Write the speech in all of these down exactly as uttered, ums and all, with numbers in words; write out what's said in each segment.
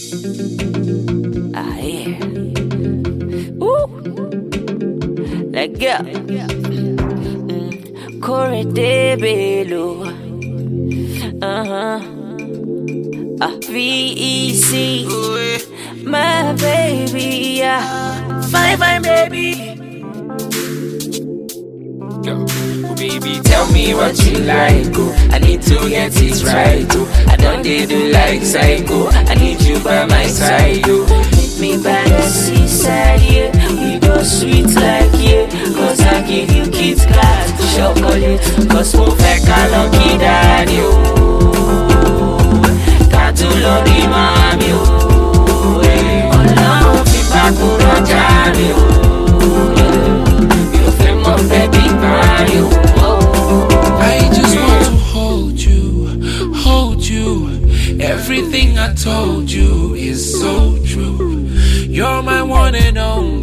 Ah, yeah. Woo! Let go. Mm. Corey Debelo. Uh huh. Ah, V E C. My baby, yeah. Fine, fine, baby. Yo, oh baby, tell me what you like, oh. I need to get it right, oh. I don't dare do like psycho. I need you by my side, oh. Meet me by the seaside, yeah. We go sweet like, yeah. Cause I give you Kit Kat, chocolate. Cause mo fe ka lucky daddy, oh. Ka tu lori mami, oh. Ọlọ́run fi bá kúrò jáde, oh. You feel my baby body, oh. I just want to hold you, hold you. Everything I told you is so true. You're my one and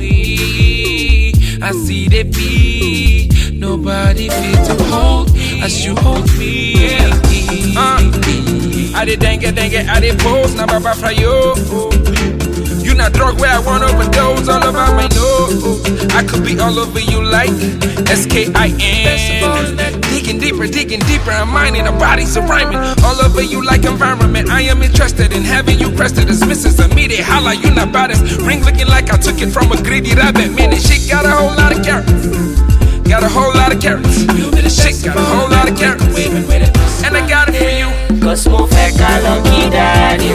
only. I see the be nobody fit to hold as you hold me. Yeah. Uh, I did dengue, dengue, I did pose, now baba fra yo. You not drug where I want overdose, all over my nose. I could be all over you like S K I N. Digging deeper, digging deeper, I'm mining, our bodies are rhyming. All over you like environment, I am interested in having you crested as Missus Immediate. Holla, you not baddest. Ring looking like I took it from a greedy rabbit. Man, this shit got a whole lot of carrots. Got a whole lot of carrots. This shit got a whole lot of carrots. And I got it for you. Cause mo fe ka lucky daddy,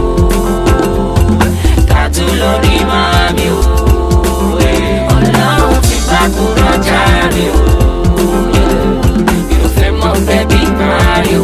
oh. Ka tu lori mami, oh. Ọlọ́run fi bá kúrò jáde, oh. You feel my baby body,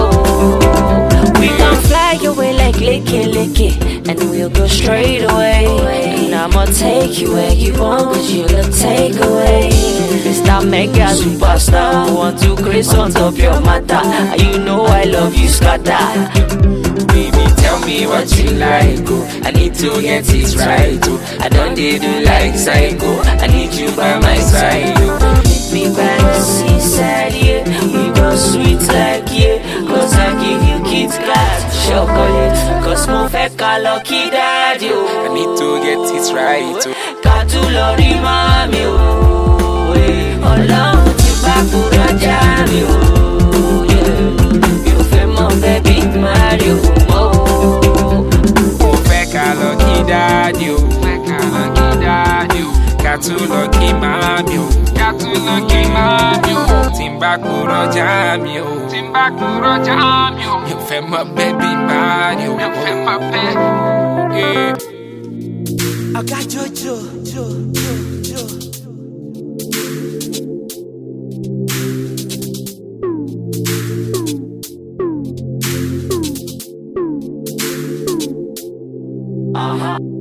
oh. We gon' fly away like licky licky, and we'll go straight away. And I'ma take you where you want, cause you look takeaway. Mister Mega Superstar, want to grace on top your matter. You know I love you, scatter. Baby, tell me what you like, oh. I need to get it right, oh. I don't dare do like psycho. I need you by my side, oh. Meet me by the seaside, yeah. We go sweet like, yeah. Cause I give you Kit Kat, chocolate. Cause mo fe ka lucky daddy, oh. I need to get it right, oh. Ka tu lori mami, oh. Ọlọ́run ti bá kúrò jáde, oh. You feel my baby Mario, oh. Mo fẹ́ ká lucky daddy, oh. Ká lucky daddy, oh. Ká tu lucky mami, oh. Ká tu lucky mami, oh. Tí n bá kúrò jáde, oh. Tí n bá kúrò jáde, oh. You feel my baby Mario, oh. You feel my baby, yeah. I got Jojo, Jo, Jo, Jo. Uh-huh.